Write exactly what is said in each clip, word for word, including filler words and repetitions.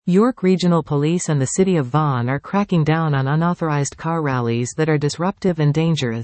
York Regional Police and the City of Vaughan are cracking down on unauthorized car rallies that are disruptive and dangerous.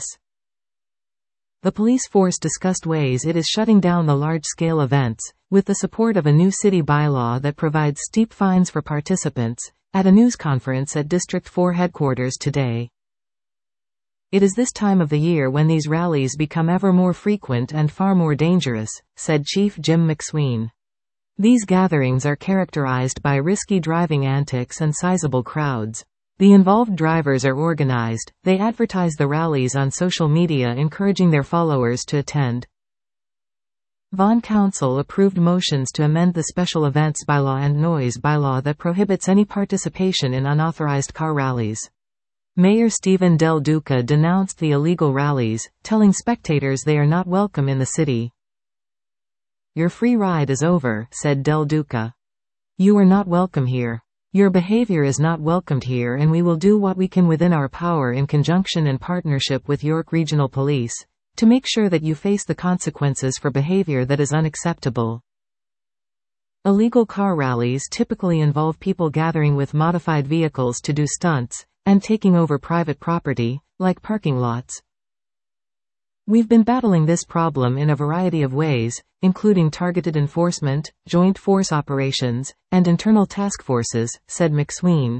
The police force discussed ways it is shutting down the large-scale events, with the support of a new city bylaw that provides steep fines for participants, at a news conference at District four headquarters today. "It is this time of the year when these rallies become ever more frequent and far more dangerous," said Chief Jim McSween. "These gatherings are characterized by risky driving antics and sizable crowds. The involved drivers are organized, they advertise the rallies on social media encouraging their followers to attend." Vaughan Council approved motions to amend the Special Events Bylaw and Noise Bylaw that prohibits any participation in unauthorized car rallies. Mayor Stephen Del Duca denounced the illegal rallies, telling spectators they are not welcome in the city. "Your free ride is over," said Del Duca. "You are not welcome here. Your behavior is not welcomed here, and we will do what we can within our power in conjunction and partnership with York Regional Police to make sure that you face the consequences for behavior that is unacceptable." Illegal car rallies typically involve people gathering with modified vehicles to do stunts, and taking over private property, like parking lots. "We've been battling this problem in a variety of ways, including targeted enforcement, joint force operations, and internal task forces," said McSween.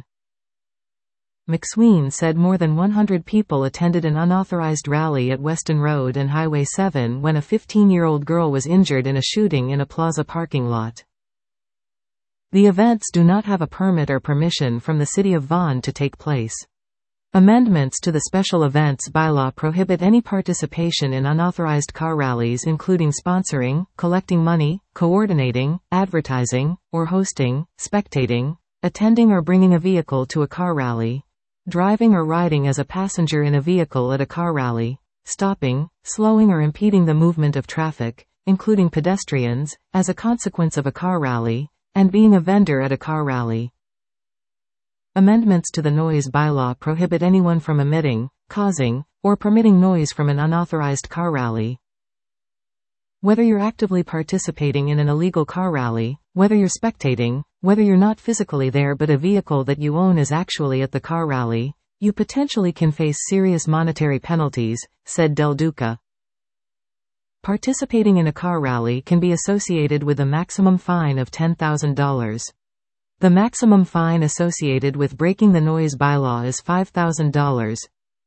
McSween said more than one hundred people attended an unauthorized rally at Weston Road and Highway seven when a fifteen-year-old girl was injured in a shooting in a plaza parking lot. The events do not have a permit or permission from the City of Vaughan to take place. Amendments to the Special Events Bylaw prohibit any participation in unauthorized car rallies, including sponsoring, collecting money, coordinating, advertising, or hosting, spectating, attending or bringing a vehicle to a car rally, driving or riding as a passenger in a vehicle at a car rally, stopping, slowing or impeding the movement of traffic, including pedestrians, as a consequence of a car rally, and being a vendor at a car rally. Amendments to the Noise Bylaw prohibit anyone from emitting, causing, or permitting noise from an unauthorized car rally. Whether you're actively participating in an illegal car rally, whether you're spectating, whether you're not physically there but a vehicle that you own is actually at the car rally, you potentially can face serious monetary penalties, said Del Duca. Participating in a car rally can be associated with a maximum fine of ten thousand dollars. The maximum fine associated with breaking the noise bylaw is five thousand dollars.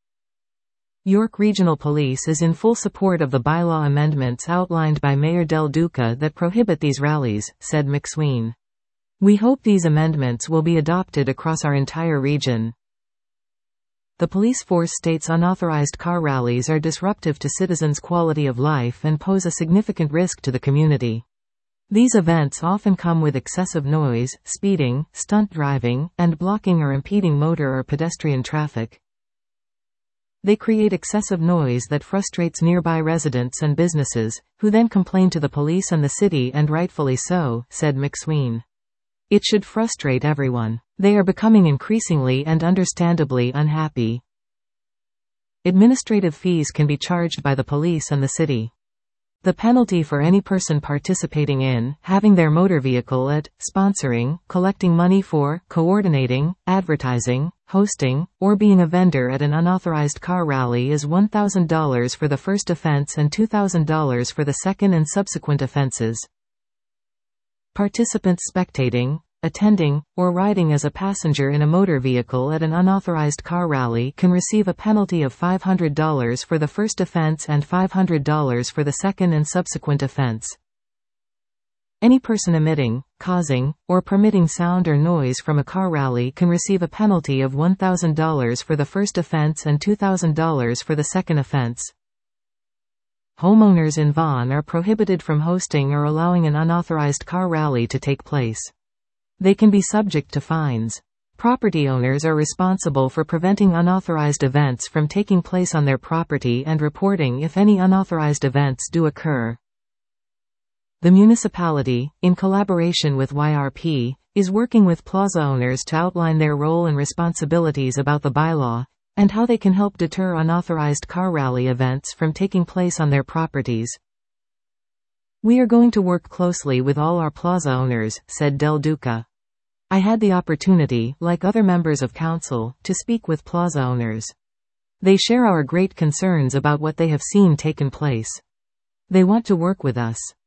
York Regional Police is in full support of the bylaw amendments outlined by Mayor Del Duca that prohibit these rallies, said McSween. We hope these amendments will be adopted across our entire region. The police force states unauthorized car rallies are disruptive to citizens' quality of life and pose a significant risk to the community. These events often come with excessive noise, speeding, stunt driving, and blocking or impeding motor or pedestrian traffic. They create excessive noise that frustrates nearby residents and businesses, who then complain to the police and the city, and rightfully so, said McSween. It should frustrate everyone. They are becoming increasingly and understandably unhappy. Administrative fees can be charged by the police and the city. The penalty for any person participating in, having their motor vehicle at, sponsoring, collecting money for, coordinating, advertising, hosting, or being a vendor at an unauthorized car rally is one thousand dollars for the first offense and two thousand dollars for the second and subsequent offenses. Participants spectating, attending, or riding as a passenger in a motor vehicle at an unauthorized car rally can receive a penalty of five hundred dollars for the first offense and five hundred dollars for the second and subsequent offense. Any person emitting, causing, or permitting sound or noise from a car rally can receive a penalty of one thousand dollars for the first offense and two thousand dollars for the second offense. Homeowners in Vaughan are prohibited from hosting or allowing an unauthorized car rally to take place. They can be subject to fines. Property owners are responsible for preventing unauthorized events from taking place on their property and reporting if any unauthorized events do occur. The municipality, in collaboration with Y R P, is working with plaza owners to outline their role and responsibilities about the bylaw, and how they can help deter unauthorized car rally events from taking place on their properties. We are going to work closely with all our plaza owners, said Del Duca. I had the opportunity, like other members of council, to speak with plaza owners. They share our great concerns about what they have seen taken place. They want to work with us.